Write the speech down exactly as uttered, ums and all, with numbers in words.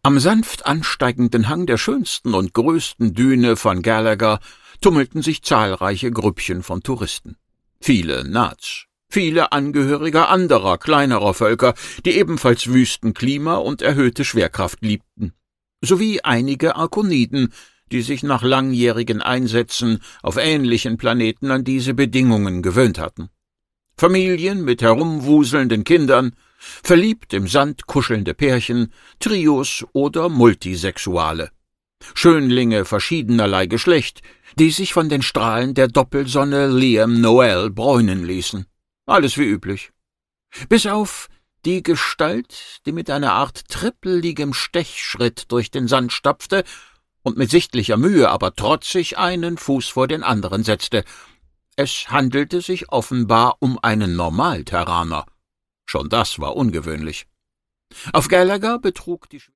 Am sanft ansteigenden Hang der schönsten und größten Düne von Gallagher tummelten sich zahlreiche Grüppchen von Touristen. Viele Nats, viele Angehörige anderer, kleinerer Völker, die ebenfalls Wüstenklima und erhöhte Schwerkraft liebten, sowie einige Arkoniden, die sich nach langjährigen Einsätzen auf ähnlichen Planeten an diese Bedingungen gewöhnt hatten. Familien mit herumwuselnden Kindern, verliebt im Sand kuschelnde Pärchen, Trios oder Multisexuale, Schönlinge verschiedenerlei Geschlecht, die sich von den Strahlen der Doppelsonne Liam Noel bräunen ließen. Alles wie üblich. Bis auf die Gestalt, die mit einer Art trippeligem Stechschritt durch den Sand stapfte und mit sichtlicher Mühe, aber trotzig einen Fuß vor den anderen setzte. Es handelte sich offenbar um einen Normalterraner. Schon das war ungewöhnlich. Auf Gallagher betrug die